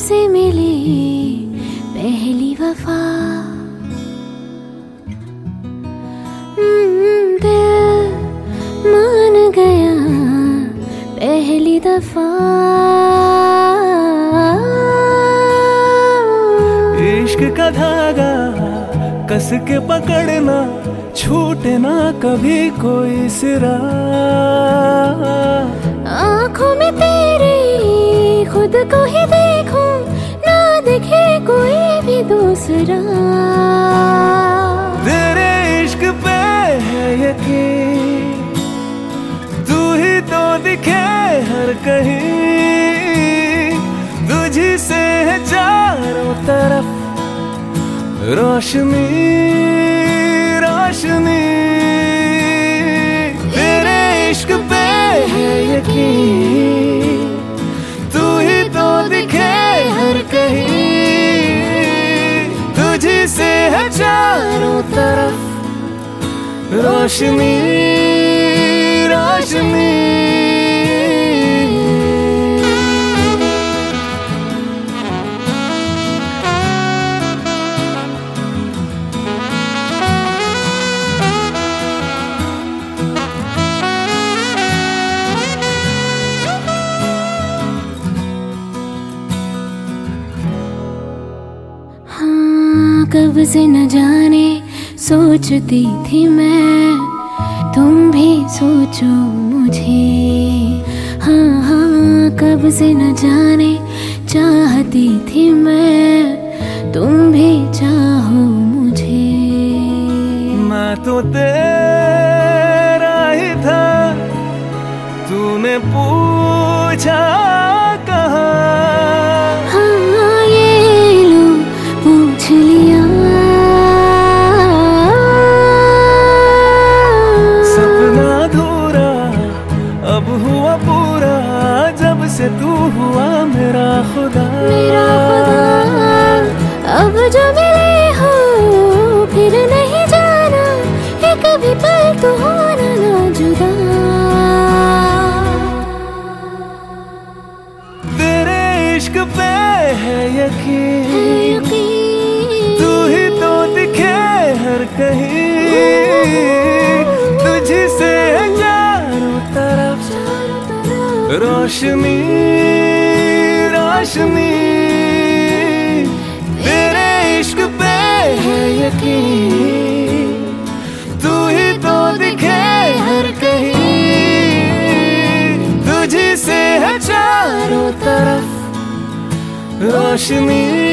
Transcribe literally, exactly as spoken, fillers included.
तुमसे मिली पहली वफा, दिल मान गया पहली दफा। इश्क का धागा कस के पकड़ना, छूटे ना कभी कोई सिरा। आँखों में तेरे खुद को ही देखूं, ना दिखे कोई भी दूसरा। तेरे इश्क पे है यकीन, तू ही तो दिखे हर कहीं। तुझी से है चारों तरफ रोशनी रोशनी। तेरे इश्क पे है यकीन, तू ही तो दिखे हर कहीं। तुझी से है चारों तरफ रोशनी रोशनी। कब से न जाने सोचती थी मैं, तुम भी सोचो मुझे। हाँ हाँ कब से न जाने चाहती थी मैं, तुम भी चाहो मुझे। मैं तो तेरा ही था, तूने पूछा कहाँ। हाँ ये लो पूछ लिया। सपना अधूरा अब हुआ पूरा, जब से तू हुआ मेरा खुदा। मेरा खुदा अब जो मिले हो फिर नहीं जाना, है कभी पल तो होना ना जुदा। तेरे इश्क पे है यकीन, तू ही तो दिखे हर कहीं। तुझी से है चारों तरफ रोशनी रोशनी। तेरे इश्क पे है यकीन, तू ही तो दिखे हर कहीं। तुझी से है चारों तरफ रोशनी।